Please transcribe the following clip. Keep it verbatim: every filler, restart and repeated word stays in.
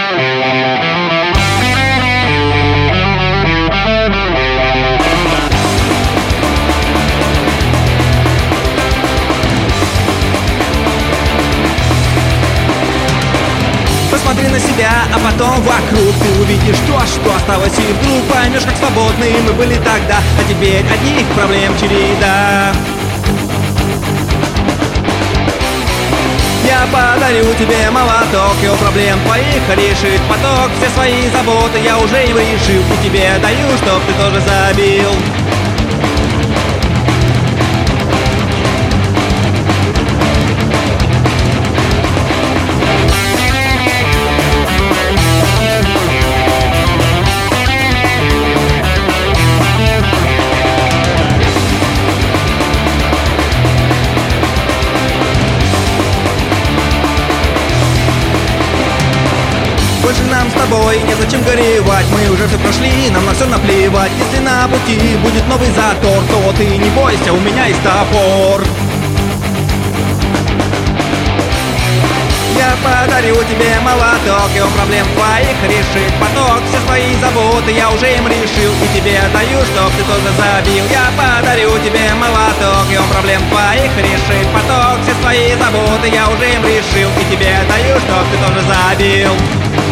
Посмотри на себя, а потом вокруг. Ты увидишь то, что осталось, и вдруг поймешь, как свободны мы были тогда. А теперь одних проблем череда. Я подарю тебе молоток, и у проблем твоих решит поток. Все свои заботы я уже им решил, и тебе даю, чтоб ты тоже забил. Больше нам с тобой незачем горевать. Мы уже все прошли, нам на все наплевать. Если на пути будет новый затор, то ты не бойся, у меня есть топор. Я подарю тебе молоток, и он проблем твоих решит поток. Все свои заботы я уже им решил, и тебе даю, чтоб ты тоже забил. Я подарю тебе молоток, и он проблем твоих решит поток. Все свои заботы я уже им решил, и тебе даю, чтоб ты тоже забил.